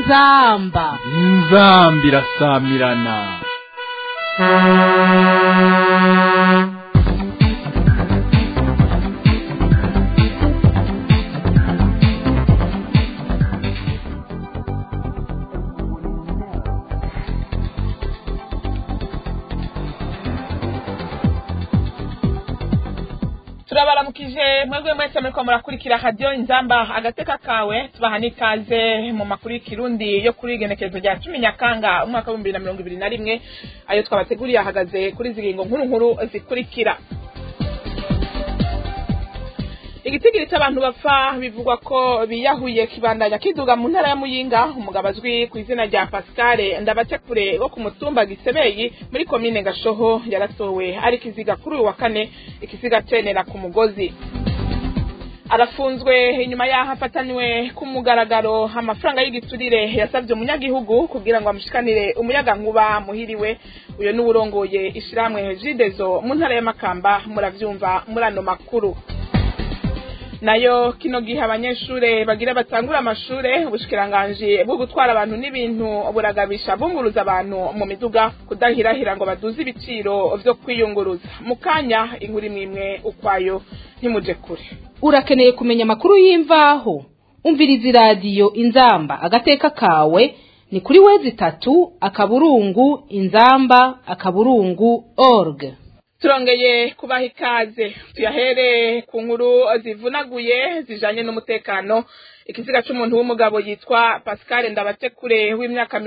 inzamba irasamirana. Turabaramukije mwebwe mwese muriko murakurikira radio Inzamba agateka kawe tubaha nikaze mu makuru y'ikirundi yo kuri igenekerezo rya 10 Nyakanga umwaka wa 2021 ayo twabateguriye ahagaze kuri zigingo nkuru zikurikira. Igitigiri cy'abantu bapfa bivugwa ko biyahuye kibandanya kiduga mu ntara ya Muyinga. Umugabo azwi ku izina rya Pascal Ndabatekure wo ku mutumba Gisebeyi muri komine Gashoho yaratowe ari kiziga kuri uyu wa kane, ikiziga cenera ku mugozi. Arafunzwe inyuma yaho afatanywe ku mugaragaro amafaranga y'igiturire yasabye umunyagihugu kugira ngo amushikanire umuyaga nkuba muhiriwe. Uyo ni urongoye ishiramwe Jidezo mu ntara ya Makamba, muravyumva murano makuru. Nayo kino gihe abanyeshure bagira batangura amashure, ubushikiranganje bwo gutwara abantu n'ibintu buragabisha bunguruza abantu mu miduga kudahirahira ngo baduze ibiciro vyo kwiyunguruza. Mukanya inkuru imwe ukwayo ntimuje kure. Urakeneye kumenya makuru y'imvaho? Umviriza radio Inzamba agateka kawe ni kuri wezi3:inzamba.org. Turongeye kubaha ikaze, tuyahere ku nkuru zivunaguye zijanye n'umutekano. Ikiziga c'umuntu w'umugabo yitwa Pascal Ndabatekure w'imyaka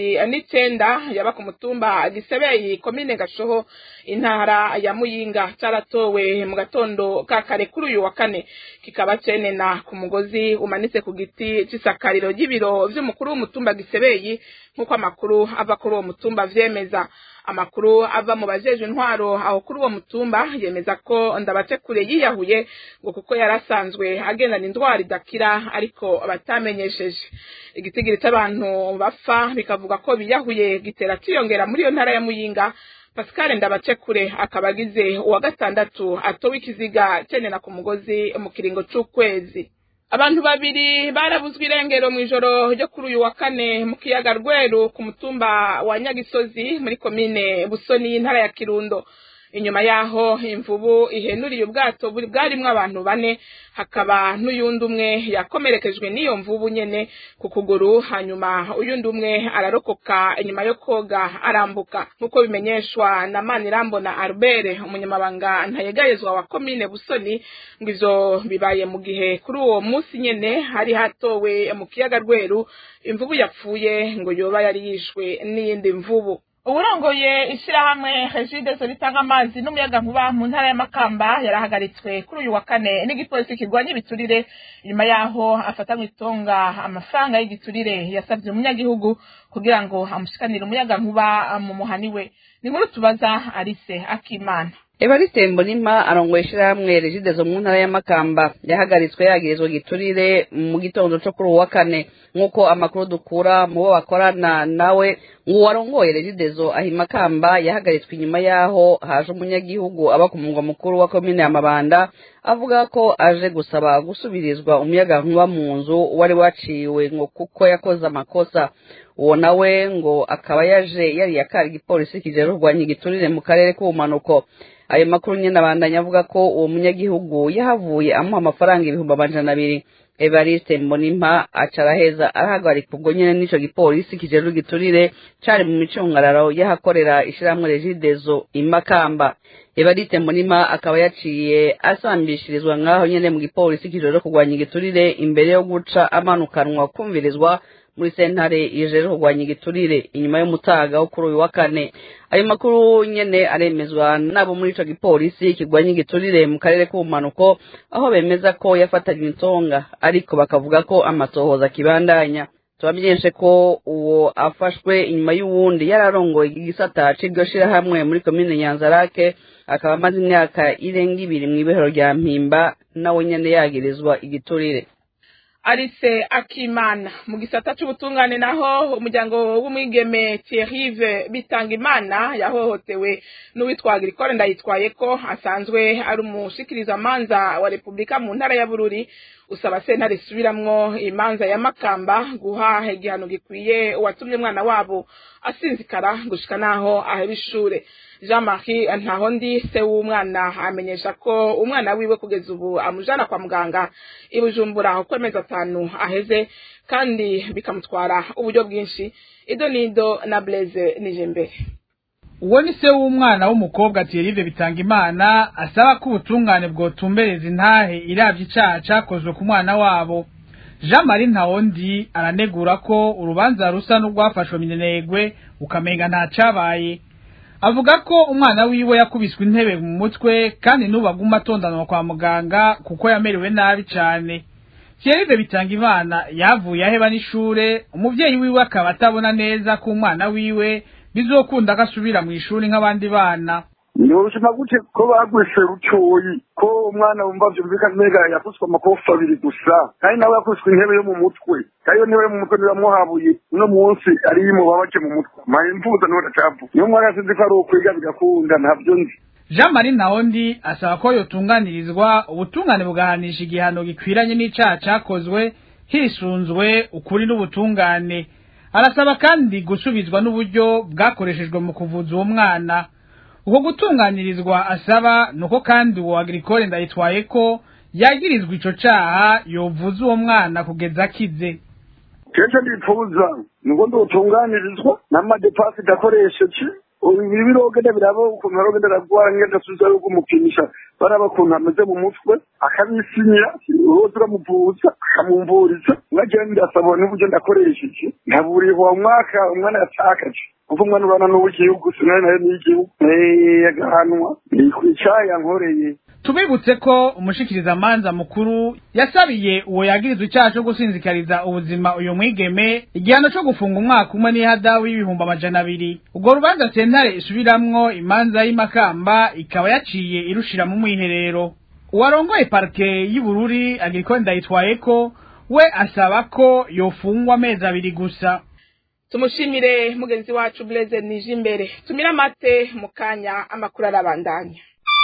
29 yaba ku mutumba Gisebeyi komine Gashoho intara ya Muyinga caratowe mu gatondo ka kare kuri uyu wa kane, kikaba cenena ku mugozi umanitse ku giti c'isakariro y'ibiro vy'umukuru w'umutumba Gisebeyi nkuko amakuru ava kuri uwo mutumba vyemeza. Amakuru ava mu bajeje intwaro aho kuri uwo mutumba yemeza ko Ndabatekure yiyahuye ngo kuko yarasanzwe agendana indwara idakira ariko batamenyesheje. Igitigiri cy'abantu bapfa bikavuga ko biyahuye gitera kiyongera muri iyo ntara ya Muyinga. Pascal Ndabatekure akabagize uwa gatandatu atowe ikiziga cenena ku mugozi mu kiringo c'ukwezi. Abantu babiri barabuzwe irengero mu ijoro ryo kuri uyu wa kane mu kiyaga Rweru ku mutumba wa Nyagisozi muri komine Busoni y'intara ya Kirundo. Inyuma yaho imvubu ihenuriye ubwato bwarimwe abantu 4, hakaba n'uyundi umwe yakomerekejwe n'iyo mvubu nyene ku kuguru, hanyuma uyundi umwe ararokoka inyuma yo koga arambuka nkuko bimenyeshwa na Manirambona Albert umunyamabanga ntayegayezwa wa komine Busoni. Ngo izo bibaye mu gihe kuri uwo munsi nyene hari hatowe mu kiyaga Rweru imvubu yapfuye ngo yoba yari yishwe n'iyindi mvubu. Uburongoye ishirahamwe Jidezo ritanga amazi n'umuyaga nkuba mu ntara ya Makamba yarahagaritswe kuri uyu wa kane n'igipolisi kirwanya ibiturire nyuma yaho afatanywe itonga amafaranga y'igiturire yasabye umunyagihugu kugira ngo amushikanire umuyaga nkuba mu muhaniwe. Ni nkuru tubaza Alice Akimana. Evariste Mbonimpa arongoye ishirahamwe Jidezo mu ntara ya Makamba yahagaritswe yagirizwa giturire mu gitondo cyo kuri uyu wa kane, nkuko amakuru dukura mu bo bakorana nawe ngo warongoye Jidezo ahi Makamba yahagaritswe inyuma yaho haje umunyagihugu aba ku mugwa mukuru wa komine ya Mabanda avuga ko aje gusaba gusubirizwa umuyaga nkuba mu nzu wari waciwe ngo kuko yakoze amakosa. Uwo nawe ngo akaba yaje yari yakari igipolisi kije rurwanya igiturire mu karere k'ubumanuko. Ayo makuru nyene abandanya avuga ko uwo munyagihugu yahavuye amuha amafaranga 200. Evariste Mbonimpa acaraheza arahagarika ubwo nyene n'ico gipolisi kije rugiturire cari mu micungararo yahakorera ishiramwe Jidezo imakamba. Evariste Mbonimpa akaba yaciye asambishirizwa ngaho nyene mu gipolisi kije ro kugwanya igiturire imbere yo guca amanukanwa kumvirizwa muri sentare ije rugwanya igiturire inyuma y'umutaga wo kuri uyu wa kane. Ayo makuru nyene aremezwa nabo muri ico gipolisi kigwanya igiturire mu karere k'ubumanuko aho bemeza ko yafatanywe intonga, ariko bakavuga ko amatohoza kibandanya. Tubamenyeshe ko uwo afashwe inyuma y'uwundi yararongoye igisata c'iryo shirahamwe muri komine Nyanzarake, akaba amaze imyaka irenga 2 mw'ibehero rya Mpimba nawe nyene yagirizwa igiturire. Alice Akimana. Mu gisata c'ubutungane naho umuryango w'umwigeme Thierry Bitangimana yahohotewe n'uwitwa Agricole Ndayitwayeko asanzwe ari umushikiriza manza wa Republika mu ntara ya Bururi usaba sentare isubiramwo imanza ya Makamba guha igihano gikwiye uwatumye umwana wabo asinzikara gushika naho ahera ishure. Jean-Marie Ntahondi se w'umwana amenyesha ko umwana wiwe kugeza ubu amujana kwa muganga i Bujumbura uko amezi 5 aheze kandi bikamutwara uburyo bwinshi. Idonido na Blaise Nijembere. Uwo ni se w'umwana w'umukobwa Thierry Bitangimana asaba ko ubutungane bwotumbereza intahe iravye icaha cakozwe ku mwana wabo. Jean-Marie Ntahondi aranegura ko urubanza rusa n'urwafashwe minenegwe ukamenga nta cabaye. Avuga ko umwana wiwe yakubiswe intebe mu mutwe kandi n'ubaguma atondanwa kwa muganga kuko yamerewe nabi cyane. Thierry Bitangimana yavuye aheba n'ishure, umuvyeyi wiwe akaba atabona neza ko umwana wiwe bizokunda gasubira mu ishuri nk'abandi bana. Nyoshima gute ko bagwishe rucoyi ko umwana wumva vyumvikana mega yakuswa amakofa 2 gusa kandi nawe yakuswe intebe yo mu mutwe kayo intebe yo mu mutwe biramuhabuye uno munsi ari mu babaje mu mutwe mayimvuza no ndacavu niyo mwana yasinze ko ari ukwiga bigakunda ntavyo nzi. Jean-Marie Ntahondi asaba ko yotunganirizwa ubutungane bugahanisha igihano gikwiranye n'icaha cakozwe hisunzwe ukuri n'ubutungane. Arasaba kandi gusubizwa n'uburyo bwakoreshejwe mu kuvuza uwo mwana. Uko gutunganirizwa asaba nuko kandi uwo Agricole Ndayitwayeko yagirizwa ico caha yovuza uwo mwana kugeza akize. Kenshi ndipfuza nuko ndotunganirizwa n'amadepasi dakoresheje ibirogenda birabo ukuntu arogenda ragwara ngenda suza yo kumupimisha baraba kuntu ameze mu mutwe akabisinya uroza uramuvuza akamumvuriza ngagenda ndasaba n'uburyo ndakoresheje ntaburiho umwaka umwana yatakaje kuko umwana urana n'ubugihugu sinari nayo n'igihugu yagahanwa ikwicaye nkoreye. Tubibutse ko umushikiriza manza mukuru yasabiye uwo yagirizwe icyaha cyo gusinzikariza ubuzima uyu mwigeme igihano cyo gufunga umwaka umwe n'ihadabu y'ibihumbi 200. Ubwo rubanza sentare isubiramwo imanza y'Imakamba ikaba yaciye irushira mu mwiherero. Uwarongoye parke y'Ibururi Agricole Ndayitwayeko we asaba ko yofungwa amezi 2 gusa. Tumushimire mugenzi wacu Blaise Nijembere. Tumira mate mukanya amakuru arabandanya.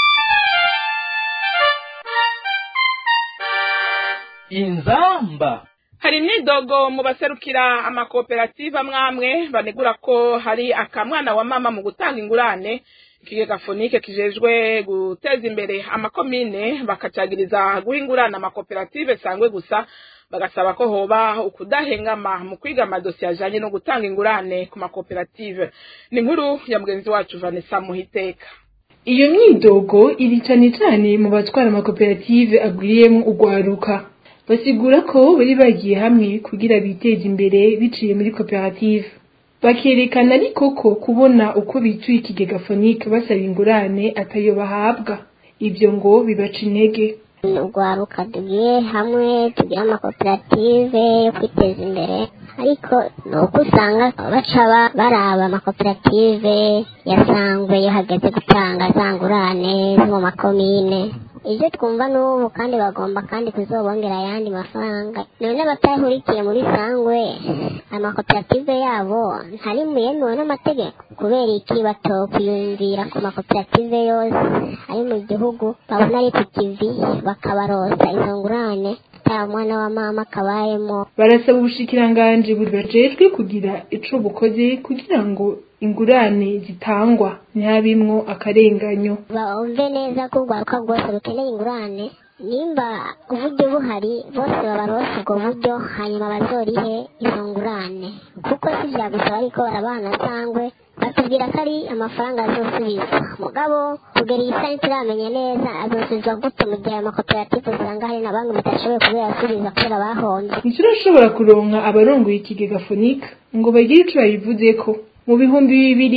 Inzamba. Hari imyidogo mu baserukira amakoperative amwamwe banegura ko hari akamwana wa mama mu gutanga ingurane ikigega fonike kijejwe guteza imbere amakomine bakacagiriza guhingurana amakoperative sangwe gusa bagasaba ko hoba ukudahengama mu kwiga amadosiye ajanye no gutanga ingurane ku makoperative. Ni nkuru ya mugenzi wacu Vanessa Muhiteka. Iyo myidogo iri cyane mu batwara amakoperative agwiriyemo ugwaruka. Basigura ko bari bagiye hamwe kugira biteze imbere biciye muri koperative. Bakerekana ariko ko kubona uko bituye ikigega fonike basaba ingurane atayo bahabwa. Ibyo ngo bibaca intege. Ugwaruka tugiye hamwe tugira amakoperative yo kwiteza imbere ariko nuko usanga baca baraba amakoperative yasangwe yo hageze gutanga zangurane mu makomine. Ije twumva n'ubu kandi bagomba kandi kuzobongera ayandi mafaranga. None batahurikiye muri sangwe amakoperative yabo ntari muyemewe n'amategeko kubera iki batokwiyumvira ku makoperative yose ari mu gihugu babona ari kukivi bakabarosa izo ngurane ta mwana wa mama kabayemo. Barasaba ubushikiranganje bujejwe kugira ico bukoze kugira ngo ingurane zitangwa ntihabimwo akarenganyo. Bumve neza ko ugwaruka rwose rukeneye ingurane nimba uburyo buhari bose babarose ubwo buryo hanyuma bazorihe izo ngurane kuko si vyagusaba ariko barabana sangwe batubwira ko ari amafaranga azosubizwa mugabo kugera iyi sani turamenye neza azosubizwa gute mu gihe amakoperative usanga hari na bamwe batashoboye kubera asubiza kubera bahonze. Ntiturashobora kuronka abarongoye ikigega fonike ngo bagire ico bayivuzeko. Mu bihumbi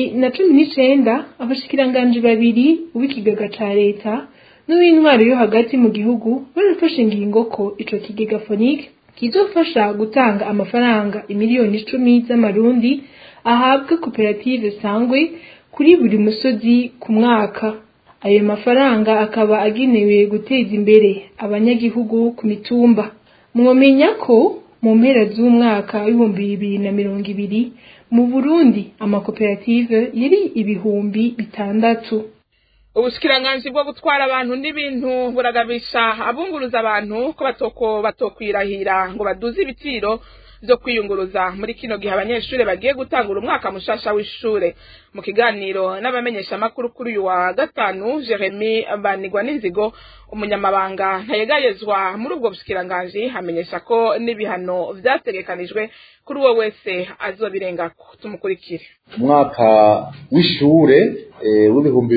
2019 abashikiranganje babiri ubikigega ca leta n'uw'intwaro yo hagati mu gihugu barafashe ingingo ko ico kigega fonike kizofasha gutanga amafaranga imiliyoni 10 z'amarundi ahabwa koperative sangwe kuri buri musozi ku mwaka. Ayo mafaranga akaba agenewe guteza imbere abanyagihugu ku mitumba. mwomenya ko mu mpera z'umwaka w'ibihumbi 2020 mu Burundi amakoperative yari ibihumbi 6. Ubushikiranganji bwo gutwara abantu n'ibintu buragabisha abunguruza abantu ko batokwirahira ngo baduze ibiciro byo kwiyunguruza muri kino gihe abanyeshuri bagiye gutangura umwaka mushasha w'ishure. Mu kiganiro n'abamenyesha makuru kuri uyu wa gatanu, Jeremy Banigwa n'inzigo umunyamabanga ntayegayezwa muri ubwo bushikiranganji hamenyesha ko n'ibihano vyategekanijwe kuri uwo wese azobirengako. Tumukurikire. Umwaka w'ishure w'ibihumbi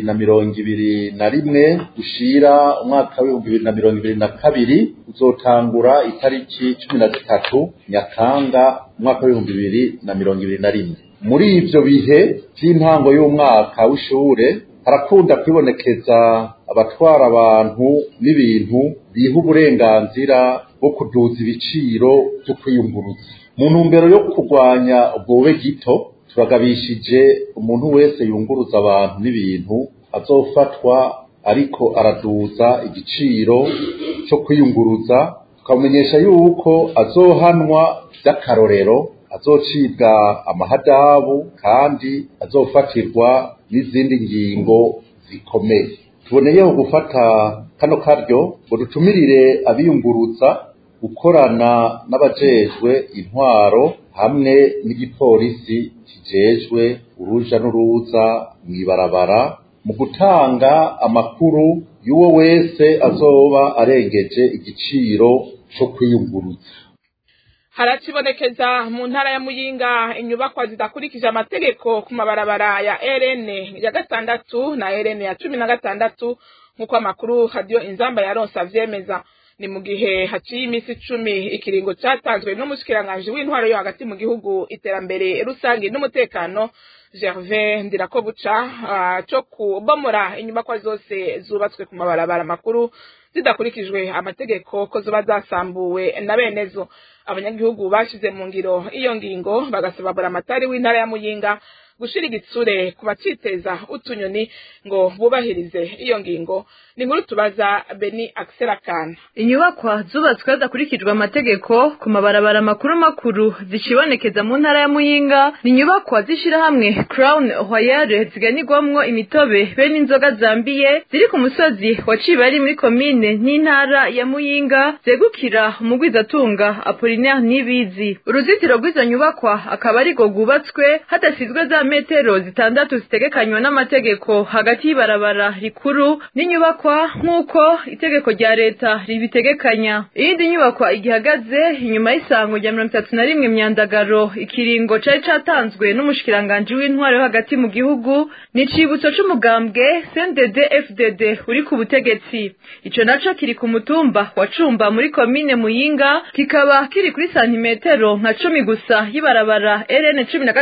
2021 gushira umwaka w'ibihumbi 2022 uzotangura itariki 13 Nyakanga umwaka w'ibihumbi 2021. Muri ivyo bihe by'intango y'umwaka w'ishure harakunda kwibonekeza abatwara abantu n'ibintu biha uburenganzira bwo kuduza ibiciro byo kwiyunguruza. Mu ntumbero yo kurwanya ubwobe gito turagabishije umuntu wese yunguruza abantu n'ibintu azofatwa ariko araduza igiciro cyo kwiyunguruza, tukamenyesha yuko azohanwa by'akarorero, azocibwa amahadabu kandi azofatirwa n'izindi ngingo zikomeye. Tuboneyeho gufata kano karyo ngo dutumirire abiyunguruza gukorana n'abajejwe intwaro hamwe n'igipolisi kijejwe uruja n'uruza mw'ibarabara mu gutanga amakuru y'uwo wese azoba arengeje igiciro cyo kwiyunguruza. Haracibonekeza mu ntara ya Muyinga inyubakwa zidakurikije amategeko ku mabarabara ya RN ya 6 na RN ya 16 nkuko amakuru Radio Inzamba yaronsa vyemeza. Ni mu gihe haciye imisi 10 ikiringo cyatanzwe n'umushikiranganje w'intwaro yo hagati mu gihugu iterambere rusange n'umutekano Gervais Ndirakobuca cyo kubomora inyubakwa zose zubatswe ku mabarabara makuru zidakurikijwe amategeko ko zuba zasambuwe na benezo. Abanyagihugu bashize mu ngiro iyo ngingo bagasaba buramatari w'intara ya Muyinga gushira igitsure kubaciteza utunyoni ngo bubahirize iyo ngingo. Ni nkuru tubaza Beni Akserakana. Inyubakwa zubatswe hadakurikijwe amategeko ku mabarabara makuru zishibonekeza mu ntara ya Muyinga ni inyubakwa zishira hamwe Crown Royal ziganirwamwo imitobe be n'inzoga zambiye ziri ku musozi wa Cibari muri komine n'intara ya Muyinga zegukira umugwizatunga Apollinaire Nibizi. Uruzitiro rw'izo nyubakwa akaba ari go gubatswe hadasizwe za metero 6 zitegekanywa n'amategeko hagati y'ibarabara rikuru n'inyubakwa nk'uko itegeko rya leta ribitegekanya. Iyindi nyubakwa igihagaze inyuma y'isango rya 31 Myandagaro ikiringo cari catanzwe n'umushikiranganje w'intwaro hagati mu gihugu ni cibutso c'umugambwe CNDD FDD uri ku butegetsi. Ico naco kiri ku mutumba wa Cumba muri komine Muyinga, kikaba kiri kuri santimetero nka 10 gusa y'ibarabara RN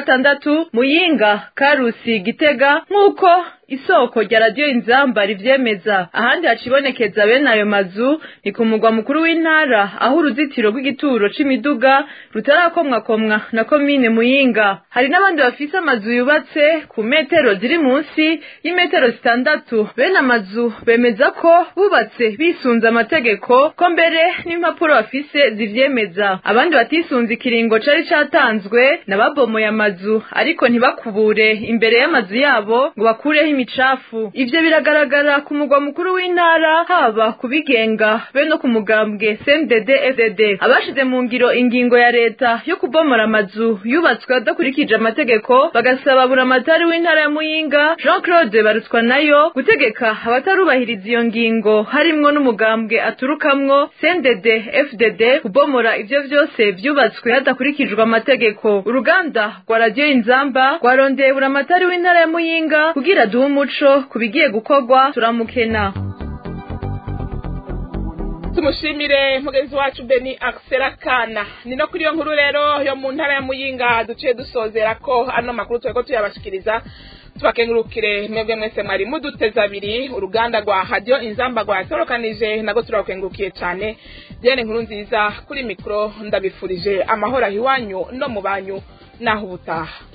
16 Muyinga Karusi Gitega nk'uko isoko rya Radio Inzamba rivyemeza. Ahandi hacibonekeza bene ayo mazu ni ku mugwa mukuru w'intara aho uruzitiro rw'igituro c'imiduga rutarakomwa na komine Muyinga. Hari n'abandi bafise amazu yubatse ku metero ziri munsi y'imetero 6. Bene amazu bemeza ko bubatse bisunza amategeko ko mbere n'impapuro bafise zivyemeza. Abandi batisunze ikiringo cari catanzwe nababomoye amazu ariko ntibakubure imbere y'amazu yabo ngo bakureho imicafu. Ivyo biragaragara ku mugwa mukuru w'intara haba kubigenga be no ku mugambwe CNDD FDD. Abashize mu ngiro ingingo ya leta yo kubomora amazu yubatswe adakurikije amategeko bagasaba buramatari w'intara ya Muyinga Jean-Claude Barutswa nayo gutegeka abatarubahiriza iyo ngingo harimwo n'umugambwe aturukamwo CNDD FDD kubomora ivyo vyose vyubatswe hadakurikijwe amategeko. Uruganda rwa Radio Inzamba rwarondeye buramatari w'intara ya Muyinga kugira duhe umuco kubigiye gukorwa turamukena. Tumushimire mugenzi wacu Beni Akserakana. Ni no kuri yo nkuru rero yo mu ntara ya Muyinga duciye dusozera ko ano makuru tweko tuyabashikiriza. Tubakengurukire mwebwe mwese mwari muduteza abiri. Uruganda rwa Radio Inzamba rwatorokanije nago turakengurukiye cyane. Diane nkuru nziza kuri mikro ndabifurije amahoro ahiwanyu no mu banyu naho ubutaha.